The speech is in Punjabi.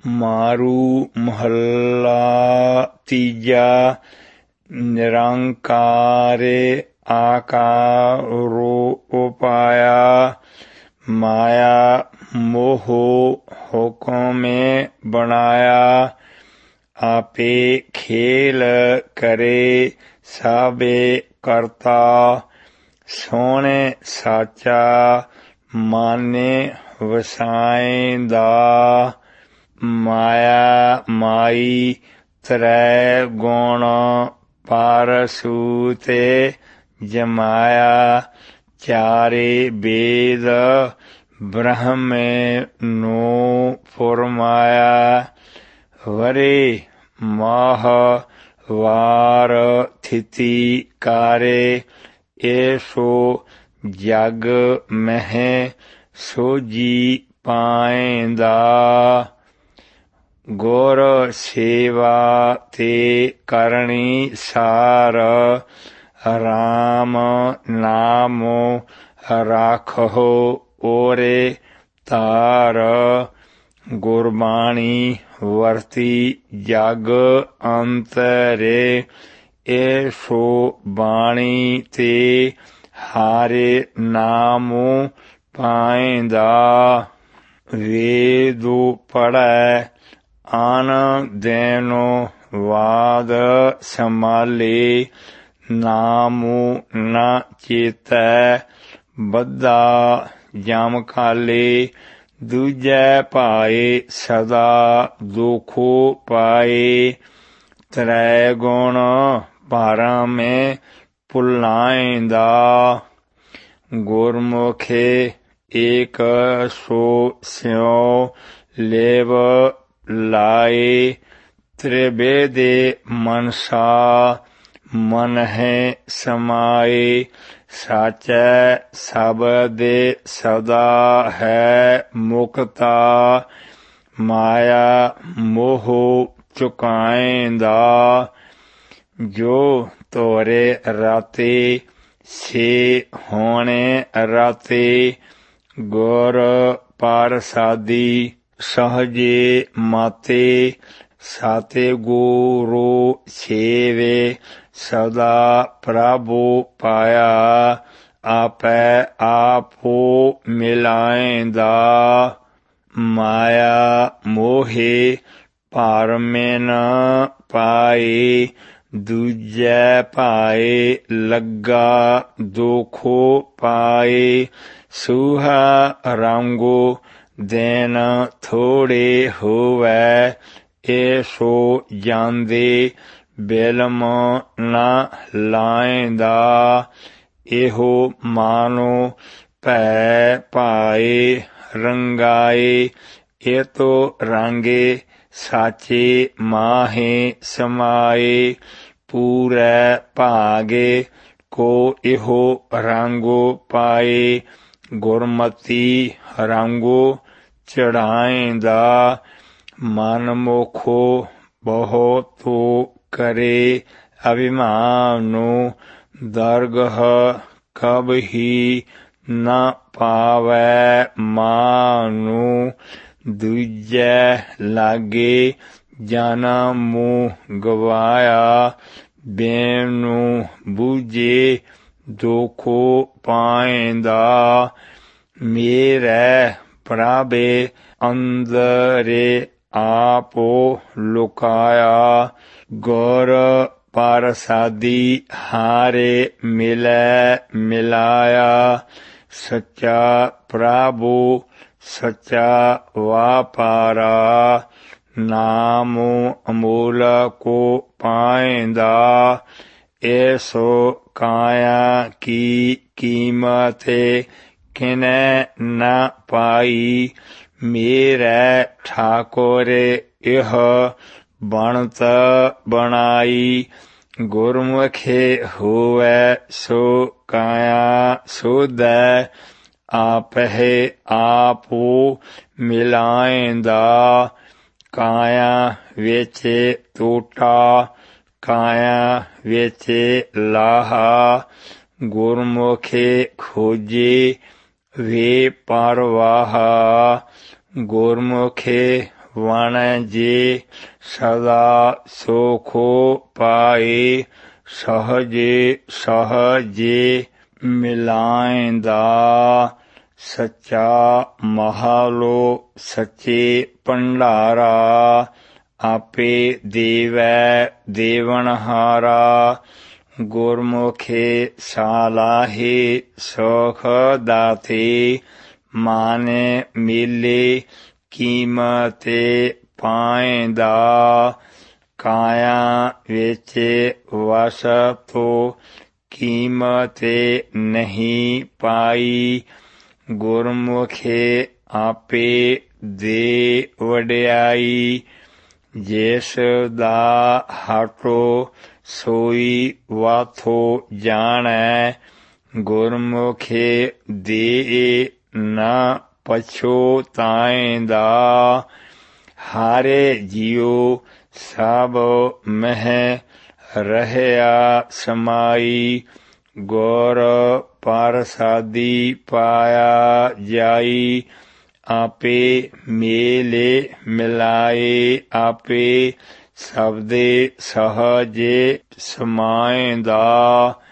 ਮਾਰੂ ਮਹੱਲਾ ਤੀਜਾ। ਨਿਰੰਕਾਰੇ ਆਕਾਰੋ ਉਪਾਇਆ, ਮਾਇਆ ਮੋਹ ਹੁਕਮੇ ਬਣਾਇਆ। ਆਪੇ ਖੇਲ ਕਰੇ ਸਾਬੇ ਕਰਤਾ, ਸੋਹਣੇ ਸਾਚਾ ਮਾਨੇ ਵਸਾਇਂਦਾ। ਮਾਇਆ ਮਾਈ ਤ੍ਰੈ ਗੁਣ ਪਾਰਸੂ ਤੇ ਜਮਾਇਆ। ਚਾਰੇ ਵੇਦ ਬ੍ਰਹਮੇ ਨੂੰ ਫੁਰਮਾਇਆ। ਵਰੇ ਮਾਹ ਵਾਰ ਥਿਤੀ ਕਾਰੇ, ਏਸੋ ਜਗ ਮਹਿ ਸੋਜੀ ਪਾਇਂਦਾ। ਗੁਰ ਸੇਵਾ ਤੇ ਕਰਨੀ ਸਾਰ, ਰਾਮ ਨਾਮ ਰਾਖੋ ਓਰੇ ਧਾਰ। ਗੁਰਬਾਣੀ ਵਰਤੀ ਜਗ ਅੰਤਰੇ, ਏਸੋ ਬਾਣੀ ਤੇ ਹਾਰੇ ਨਾਮ ਪਾਇਂਦਾ। ਵੇਦੁ ਪੜ੍ਹੈ ਆਨ ਦੇਨੋ ਵਾਦ ਸੰਭਾਲੇ, ਨਾਮੁ ਨ ਚੇਤੈ ਬੱਧਾ ਜਮ ਕਾਲੇ। ਦੂਜੈ ਭਾਏ ਸਦਾ ਦੁਖੁ ਪਾਏ, ਤ੍ਰੈ ਗੁਣ ਭਰਮੇ ਭੁਲਾਇਂਦਾ। ਗੁਰਮੁਖੇ ਏਕ ਸੋ ਸਿਉ ਲੇਵ ਲਾਏ, ਤ੍ਰਿਬੇਦੇ ਮਨਸਾ ਮਨਹਿ ਸਮਾਏ। ਸਾਚੈ ਸਬਦੇ ਸਦਾ ਹੈ ਮੁਕਤਾ, ਮਾਇਆ ਮੋਹ ਚੁਕਾਇਂਦਾ। ਜੋ ਤੋਰੇ ਰਾਤੇ ਸੇ ਹੋਣੇ ਰਾਤੇ, ਗੁਰ ਪ੍ਰਸਾਦੀ ਸਹਜੇ ਮਾਤੇ। ਸਾਤੇ ਗੁਰੂ ਸੇਵੇ ਸਦਾ ਪ੍ਰਭੁ ਪਾਇਆ, ਆਪੈ ਆਪੁ ਮਿਲਾਇਂਦਾ। ਮਾਇਆ ਮੋਹਿ ਭਰਮੇ ਨ ਪਾਏ, ਦੂਜੈ ਭਾਏ ਲੱਗਾ ਦੁਖੁ ਪਾਏ। ਸੂਹਾ ਰੰਗੁ ਦਿਨ ਥੋੜੇ ਹੋਵੈ, ਏਸੋ ਜਾਂਦੇ ਬਿਲਮ ਨ ਲਾਇਂਦਾ। ਇਹੋ ਮਾਨੋ ਭੈ ਭਾਏ ਰੰਗਾਏ, ਏਤੋ ਰਾਂਗੇ ਸਾਚੇ ਮਾਹੇ ਸਮਾਏ। ਪੂਰੈ ਭਾਗੇ ਕੋ ਇਹੋ ਰਾਂਗੋ ਪਾਏ, ਗੁਰਮਤੀ ਰਾਂਗੋ ਚੜਾਇਂਦਾ। ਮਨ ਮੋਖੋ ਬਹੁਤੁ ਕਰੇ ਅਭਿਮਾਨੁ, ਦਰਗਹ ਕਬਹੀ ਨ ਪਾਵੈ ਮਾਨੁ। ਦੂਜੈ ਲਾਗੇ ਜਨਮੁ ਗਵਾਇਆ, ਬੇਨੁ ਬੂਝੇ ਦੁਖੁ ਪਾਇਂਦਾ। ਮੇਰੇ ਪ੍ਰਭੇ ਅੰਦਰੇ ਆਪੁ ਲੁਕਾਇਆ, ਗੁਰ ਪ੍ਰਸਾਦੀ ਹਾਰੇ ਮਿਲੈ ਮਿਲਾਇਆ। ਸੱਚਾ ਪ੍ਰਭੁ ਸੱਚਾ ਵਾਪਾਰਾ, ਨਾਮੁ ਅਮੋਲਕੁ ਪਾਇਂਦਾ। ਏਸੋ ਕਾਇਆ ਕੀ ਕੀਮਤਿ ਕਿਨੈ ਨ ਪਾਈ, ਮੇਰੇ ਠਾਕੁਰ ਇਹ ਬਣਤ ਬਣਾਈ। ਗੁਰਮੁਖੇ ਹੋਵੈ ਸੋ ਕਾਇਆ ਸੋਧੈ, ਆਪਹਿ ਆਪੁ ਮਿਲਾਇਂਦਾ। ਕਾਇਆ ਵਿੱਚ ਟੋਟਾ, ਕਾਇਆ ਵਿੱਚ ਲਾਹਾ। ਗੁਰਮੁਖੇ ਖੋਜੇ ਵੇ ਪਰਵਾਹ, ਗੁਰਮੁਖੇ ਵਣ ਜੇ ਸਦਾ ਸੋਖੋ ਪਾਏ ਸਹਜੇ ਸਹਜੇ ਮਿਲਾਇਂਦਾ ਸੱਚਾ ਮਹਾਲੋ ਸੱਚੇ ਭੰਡਾਰਾ ਆਪੇ ਦੇਵੈ ਦੇਵਨਹਾਰਾ ਗੁਰਮੁਖੇ ਸਾਲਾਹੇ ਸੁਖ ਦਾਤੇ ਮਾਨੇ ਮੇਲੇ ਕੀਮਤੇ ਪਾਇਂਦਾ ਕਾਇਆ ਵਿੱਚ ਵਸਤੋ ਕੀਮਤੇ ਨਹੀਂ ਪਾਈ ਗੁਰਮੁਖੇ ਆਪੇ ਦੇ ਵਡਿਆਈ ਜਿਸ ਦਾ ਹਟੋ ਸੋਈ ਵਾਥੋ ਜਾਣੈ ਗੁਰਮੁਖੇ ਦੇ ਨਾ ਪਛੋਤਾਇਂਦਾ ਹਾਰੇ ਜੀਉ ਸਭ ਮਹਿ ਰਹਿਆ ਸਮਾਈ ਗੁਰ ਪ੍ਰਸਾਦੀ ਪਾਇਆ ਜਾਈ ਆਪੇ ਮੇਲੇ ਮਿਲਾਏ ਆਪੇ ਸਬਦੇ ਸਹਜੇ ਸਮਾਇਂਦਾ